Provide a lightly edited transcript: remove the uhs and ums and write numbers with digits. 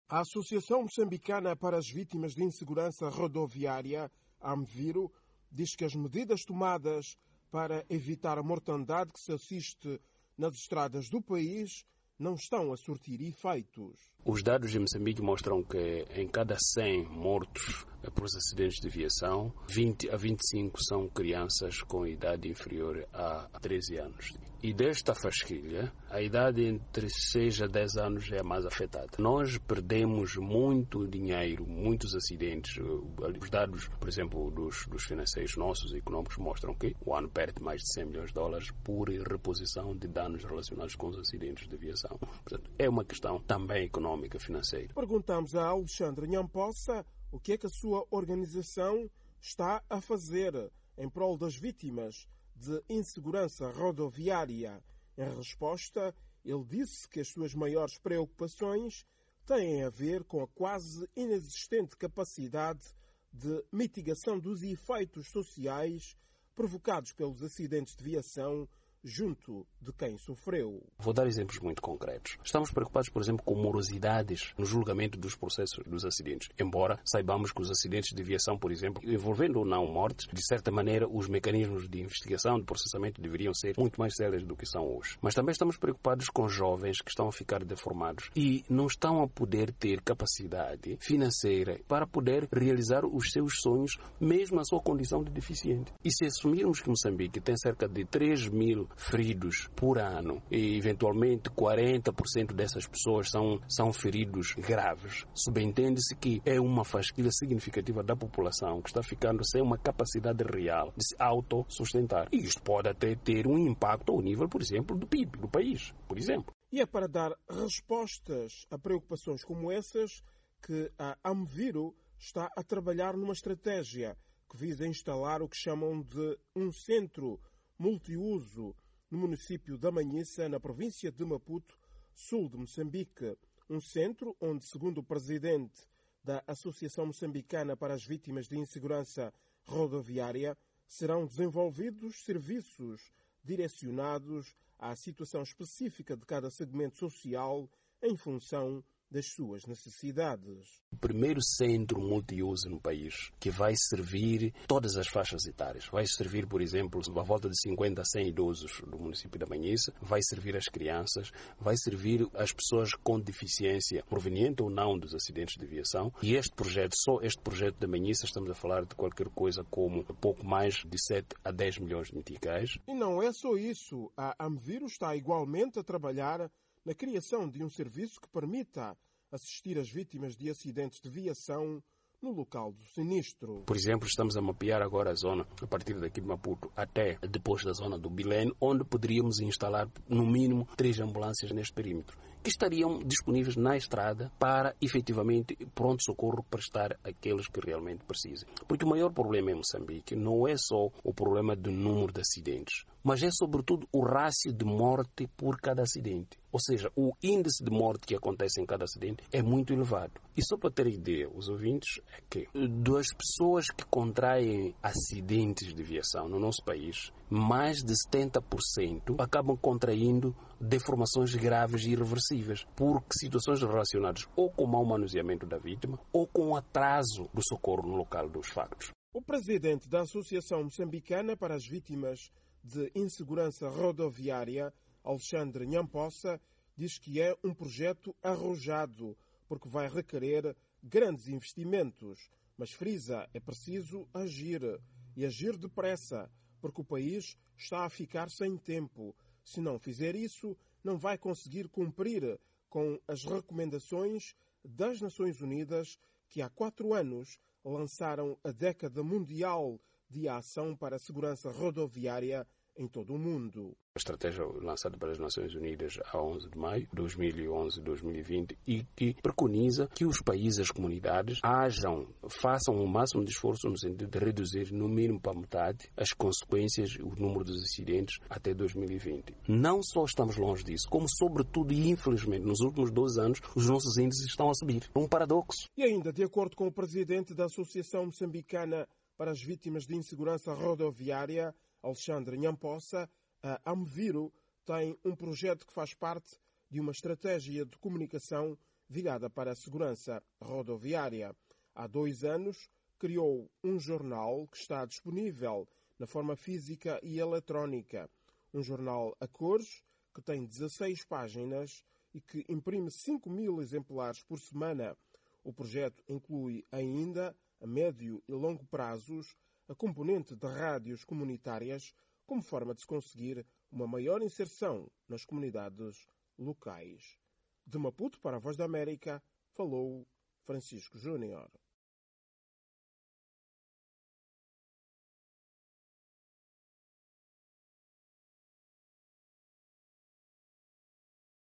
A Associação Moçambicana para as Vítimas de Insegurança Rodoviária, AMVIRO, diz que as medidas tomadas para evitar a mortandade que se assiste nas estradas do país não estão a surtir efeitos. Os dados de Moçambique mostram que em cada 100 mortos por acidentes de viação, 20 a 25 são crianças com idade inferior a 13 anos. E desta fasquilha, a idade entre 6 a 10 anos é a mais afetada. Nós perdemos muito dinheiro, muitos acidentes. Os dados, por exemplo, dos financeiros nossos econômicos mostram que o ano perde mais de 100 milhões de dólares por reposição de danos relacionados com os acidentes de viação. Portanto, é uma questão também económica, financeira. Perguntamos a Alexandre Nhampossa o que é que a sua organização está a fazer em prol das vítimas de insegurança rodoviária. Em resposta, ele disse que as suas maiores preocupações têm a ver com a quase inexistente capacidade de mitigação dos efeitos sociais provocados pelos acidentes de viação junto de quem sofreu. Vou dar exemplos muito concretos. Estamos preocupados, por exemplo, com morosidades no julgamento dos processos dos acidentes. Embora saibamos que os acidentes de viação, por exemplo, envolvendo ou não mortes, de certa maneira, os mecanismos de investigação, de processamento deveriam ser muito mais sérios do que são hoje. Mas também estamos preocupados com jovens que estão a ficar deformados e não estão a poder ter capacidade financeira para poder realizar os seus sonhos, mesmo a sua condição de deficiente. E se assumirmos que Moçambique tem cerca de 3 mil feridos por ano e eventualmente 40% dessas pessoas são feridos graves, subentende-se que é uma fasquilha significativa da população que está ficando sem uma capacidade real de se autossustentar. E isto pode até ter um impacto ao nível, por exemplo, do PIB do país, por exemplo. E é para dar respostas a preocupações como essas que a AMVIRO está a trabalhar numa estratégia que visa instalar o que chamam de um centro multiuso no município da Manhissa, na província de Maputo, sul de Moçambique. Um centro onde, segundo o presidente da Associação Moçambicana para as Vítimas de Insegurança Rodoviária, serão desenvolvidos serviços direcionados à situação específica de cada segmento social em função das suas necessidades. O primeiro centro multiuso no país que vai servir todas as faixas etárias. Vai servir, por exemplo, a volta de 50 a 100 idosos do município da Manhissa, vai servir as crianças, vai servir as pessoas com deficiência proveniente ou não dos acidentes de viação. E só este projeto da Manhissa, estamos a falar de qualquer coisa como pouco mais de 7 a 10 milhões de meticais. E não é só isso. A AMVIRO está igualmente a trabalhar na criação de um serviço que permita assistir as vítimas de acidentes de viação no local do sinistro. Por exemplo, estamos a mapear agora a zona, a partir daqui de Maputo até depois da zona do Bilene, onde poderíamos instalar no mínimo 3 ambulâncias neste perímetro, que estariam disponíveis na estrada para, efetivamente, pronto-socorro prestar àqueles que realmente precisem. Porque o maior problema em Moçambique não é só o problema do número de acidentes, mas é, sobretudo, o rácio de morte por cada acidente. Ou seja, o índice de morte que acontece em cada acidente é muito elevado. E só para ter ideia, os ouvintes, é que das pessoas que contraem acidentes de viação no nosso país, mais de 70% acabam contraindo deformações graves e irreversíveis por situações relacionadas ou com o mau manuseamento da vítima ou com o atraso do socorro no local dos factos. O presidente da Associação Moçambicana para as Vítimas de Insegurança Rodoviária, Alexandre Nhampossa, diz que é um projeto arrojado, porque vai requerer grandes investimentos. Mas frisa, é preciso agir, e agir depressa, porque o país está a ficar sem tempo. Se não fizer isso, não vai conseguir cumprir com as recomendações das Nações Unidas, que há 4 anos lançaram a Década Mundial de Ação para a Segurança Rodoviária em todo o mundo. A estratégia lançada pelas Nações Unidas a 11 de maio de 2011-2020 e que preconiza que os países, as comunidades, façam o máximo de esforço no sentido de reduzir no mínimo para metade as consequências, o número dos acidentes até 2020. Não só estamos longe disso, como sobretudo e infelizmente nos últimos 12 anos os nossos índices estão a subir. Um paradoxo. E ainda, de acordo com o presidente da Associação Moçambicana para as Vítimas de Insegurança Rodoviária, Alexandre Nhampossa, a AMVIRO tem um projeto que faz parte de uma estratégia de comunicação virada para a segurança rodoviária. Há 2 anos, criou um jornal que está disponível na forma física e eletrónica. Um jornal a cores que tem 16 páginas e que imprime 5.000 exemplares por semana. O projeto inclui ainda, a médio e longo prazos, a componente de rádios comunitárias como forma de se conseguir uma maior inserção nas comunidades locais. De Maputo para a Voz da América, falou Francisco Júnior.